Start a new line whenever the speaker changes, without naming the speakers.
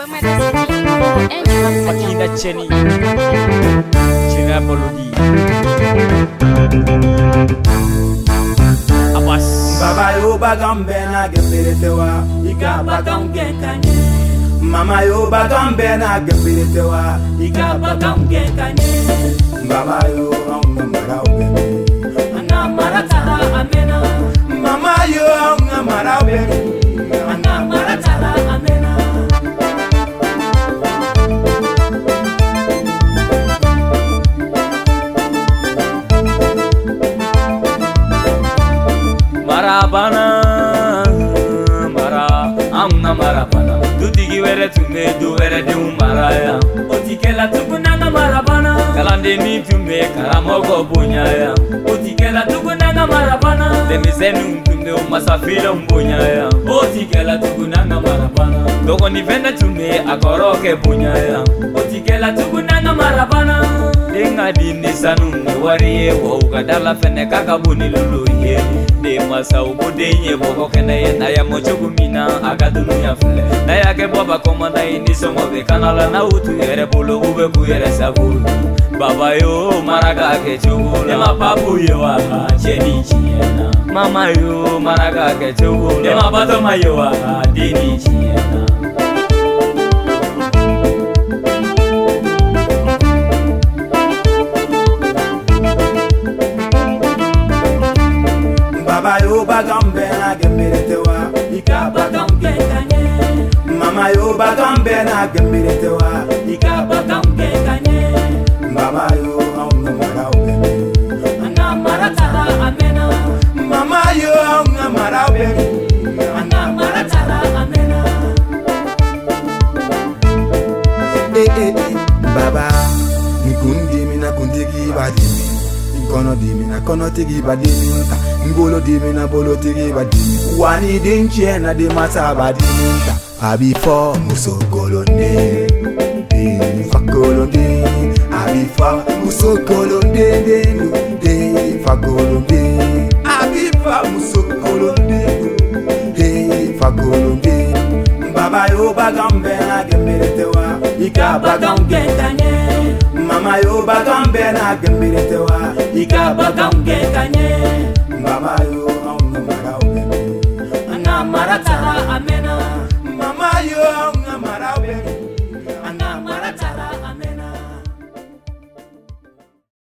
Fakina Cheni Chena Bolodi Abbas
Baba yo bagambe na geperetewa Ika bagamge kanye Mama yo bagambe na geperetewa Ika bagamge kanye Baba yo anga mara ubeni Anga mara tara amena Mama yo anga mara ubeni Anga mara tara amena
Marabana Mara Amna Marabana Dudigi were to me do were de maraya Otikela tukunanga marabana Kalande ni to me karamogo bunyaya Otikela tukunanga marabana Demizenu tumde umasafira mbunyaya Otikela tukunanga marabana Dogo ni vende to me akoroke bunyaya Otikela tukunanga marabana Denga dini sanu wariye wo kadala fene kakabuni luluye de masa ubudenye boko kene na ya mochugumina agadunu ya fule na ya ke baba komanda ini somo be kanala na utu yere bolo ube ku yere sabu baba yo maraga ke chugo de ma papu yo wa cheni chiena mama yo maraga ke chugo de ma bato mayo wa dini chiena
Baba yo bagambe na gemeretewa Ika bagamge kanye Mama yo bagambe na gemeretewa Ika bagamge kanye Baba yo anga mara ubeni Anga mara tara amena Mama yo anga mara ubeni Anga mara tara amena Baba Nikundi mina kundigi badimi Kono dimi na kono tigi badimi nta Ngolo dimi na bolo tigi badimi Wani dinche na di masa badimi nta Abifo musokolonde De fakolonde Abifo musokolonde De fakolonde Abifo musokolonde De fakolonde Baba yo bagambe na gemeretewa Ika bagamge kanye Mama yo bagambe na gemeretewa Ika bagamge kanye